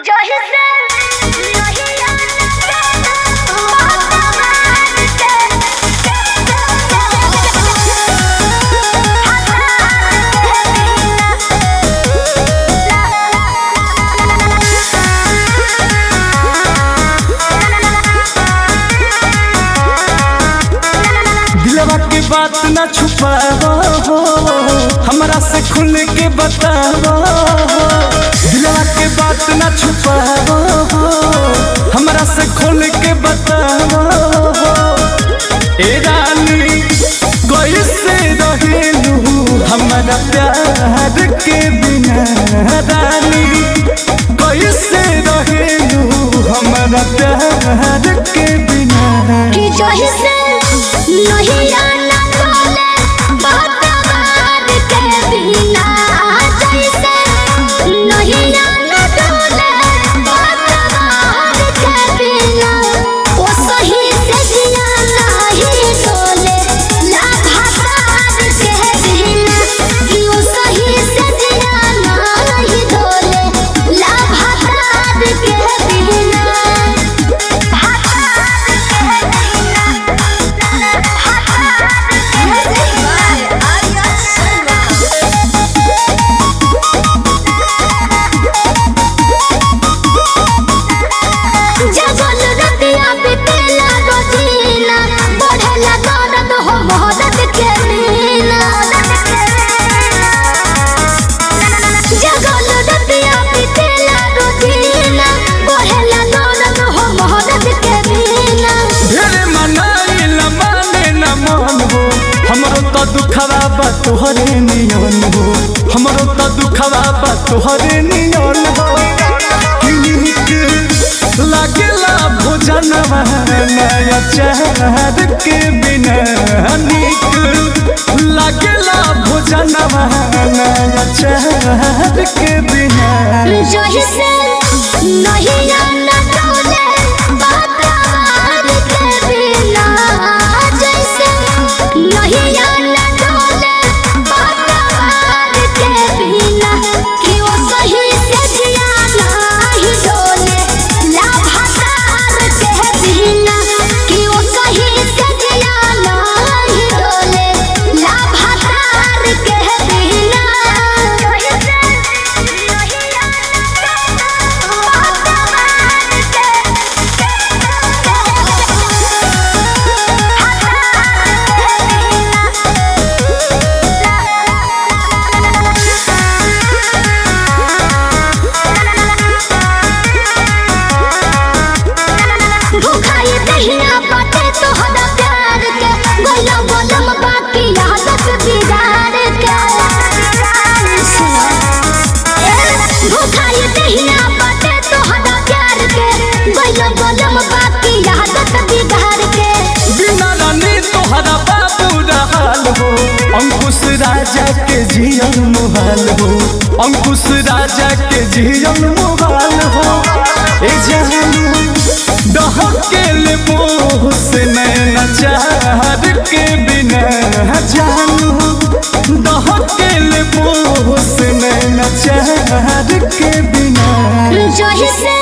दिलवा के बात ना छुपाओ हो, हमरा से खुल के बताओ। दिलवा के बात ना छुपाओ हो, हमरा से खुल के बताओ। ए रानी कैसे रहेलू हमारा प्यार के बिना, रानी कैसे रहेलू हमारा प्यार के बिना। कि जही से नहीं आना बोले बात के बिना, जैसे नहीं आना बोले बात के बिना। वो सही से जिया नहीं डोले लाभातार के बिना, कि वो सही से जिया नहीं डोले लाभातार के बिना। हमरो तो दुखवा बा तोहरे नियन हो, हमरो तो दुखवा बा तोहरे नियन हो। नीक लागेला भोजनवा नया चार के बिना, नीक लागेला भोजनवा नया चार के बिना। जही से नहीं आना बोले बात के बिना, जैसे नहीं आना बोले बात के बिना। कि वो सही से जिया नहीं डोले लाभातार के बिना, कि वो सही से जिया नहीं डोले लाभातार के बिना। भूखाई दहिया बाटे तोहरा प्यार के, गोला गोलम बाकी आदत बिगाड़ के। भूखाई दहिया बाटे तोहरा प्यार के, गोला गोलम बाकी आदत बिगाड़ के। बिना रानी तोहरा बाबू रहल हो, अंकुश राजा के जियन मुहाल हो, अंकुश राजा के जियन मुहाल हो। ए जानू डहकेल मोह से नैना चार के बिना, जानू डहकेल मोह से नैना चार के बिना। जही से